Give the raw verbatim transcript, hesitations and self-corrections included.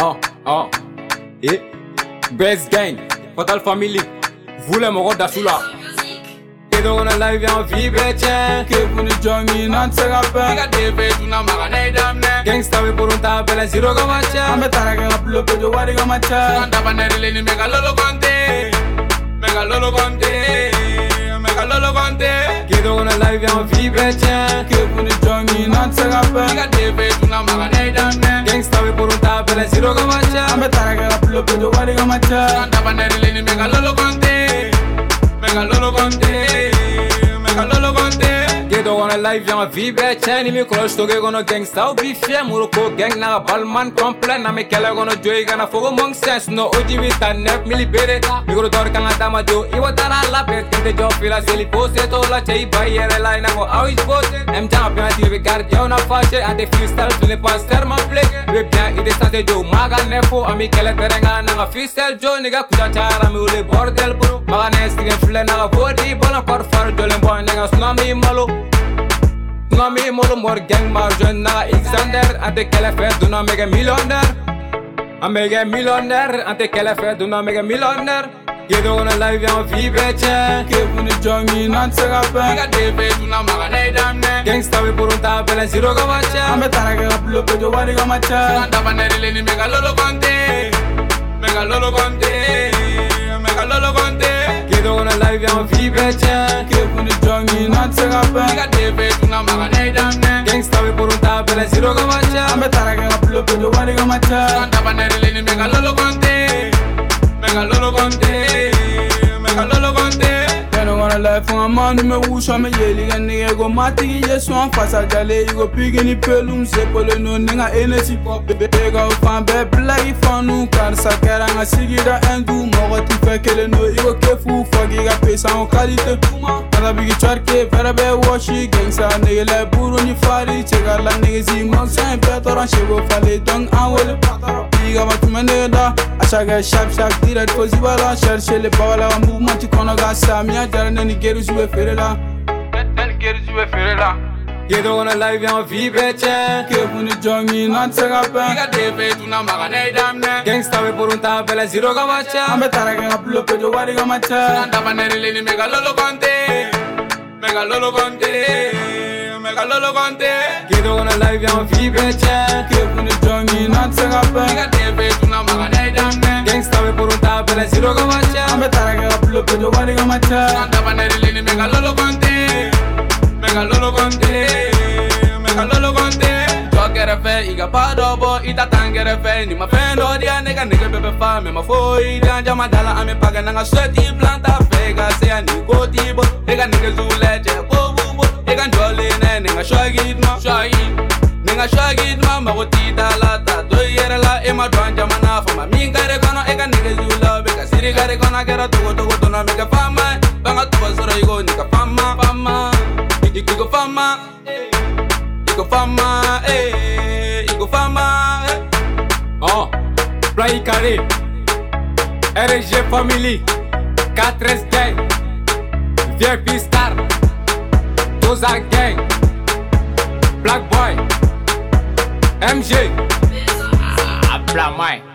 Oh, oh, et Best Gang, Fatal Family, vous les morons d'Assoula. Et donc on a live en vie, tiens. Que vous nous joignez, non, c'est la peine. Diga Dave, tu n'as pas gagné d'âme. Gangsta, we pour un table, un zéro comme un chat. I'm a target of the blood, you are comme un chat. Quand t'as pas neré, les méga lolo conté. Méga lolo conté. Méga lolo conté. Que donc on a live en vie, tiens. Que vous nous joignez, non, c'est la peine. Diga Dave, tu n'as pas gagné d'âme. Gangsta, we pour un table, un zéro comme un chat. I'm a target of the blood, you are comme un chat. Quand t'as pas neré, les méga lolo conté. Méga lolo conté. Méga lolo conté. Que donc on a live en vie, tiens. Ni me cloche, toge gono gangsta ou bifie. Muroko gang na balman complet. Na me kele gono joy gana fogo mong sense. No oji wita nep milibere. Migro dor kanga dama jo. Iwa tara la pet kente jo fila seli pose. To la chai bayere la ina go always pose. Em jam apena tiri garde yo na fashe. Ante freestyle tu ne pas ser ma play. We bien ide state jo maga nefo. Ami kele terenga na freestyle jo. Niga kuja chara mi ule bordel bro. Maga nestigen fule na body. Bona par far jo lemboy nega tsunami malo. Tsunami molo mor gang mar jeune na Xander. Ante kele fait du na mega millionnaire. A mega millionnaire. Ante kele fait du na mega millionnaire. Que donc on a live en vie, tiens. Que vous nous joignez, non, c'est la peine. Diga Dave, tu n'as pas gagné d'âme. Gangsta, we pour un table, un zéro comme un chat. I'm a target of the blood, you are comme un chat. Quand t'as pas neré, les méga lolo conté. Méga lolo conté. Méga lolo conté. Que donc on a live en vie, tiens. Que vous nous joignez, non, c'est la peine. Diga Dave, tu n'as pas gagné d'âme. Gangsta, we pour un table, un zéro comme un chat. I'm a target of the blood, you are comme un chat. Quand t'as pas neré, les méga lolo conté. Méga lolo conté. Méga lolo conté. I don't wanna lie for a man who me wish I'm a yelling and nigga go mati yes one fast a jale you go pig in the pelum se polo no nigga energy pop bebe go fan be play fan no kan sakera nga sigira endu mo ti fekele no you go kefu fogi ga pesa en qualité tuma ala bigi charke vera be washi gangsa nigga le buru ni fari chega la nigga zi mo sen betoran chego fale don awole pataro nigga ma tumene da achaga sharp sharp direct pozibala chercher les bala mouvement ti kono ga samia jarane ni geru jouer faire là tel geru jouer faire là Que donc on a live en vie, tiens. Que vous nous joignez, non, c'est la peine. Diga Dave, tu n'as pas gagné d'âme. Gangsta, we pour un table, un zéro comme un chat. I'm a target of the blood, you are comme un chat. Quand t'as pas neré, les méga lolo conté. Méga lolo conté. Méga lolo conté. Que donc on a live en vie, tiens. Que vous nous joignez, non, c'est la peine. Diga Dave, tu n'as pas gagné d'âme. Gangsta, we pour un table, un zéro comme un chat. I'm a target of the blood, you are comme un chat. Quand t'as pas neré, les méga lolo conté. Méga lolo conté. Méga lolo conté. Yo quiero fe, iga pa dobo, ita tangere fe. Ni ma fendo dia nega nega bebe fa. Me ma foi, dia jama dala ame paga nanga sweaty planta fega. Sea ni kotibo, ega nega zule je ko bubo. Ega njole ne nega shagid ma, shagid. Nega shagid ma, ma gotita la ta. Do yere la ema dwan jama na fa. Ma minga re kono ega nega zula. Beka siri gare kono kera togo togo tono mega fama. Banga tuwa sura igo nika fama, fama. Igo fama, Igo fama, eh, Igo fama, eh. Oh, Play Carré, R G Family, quatre S Gang, V I P Star, Toza Gang, Black Boy, M G, ah, Blamay.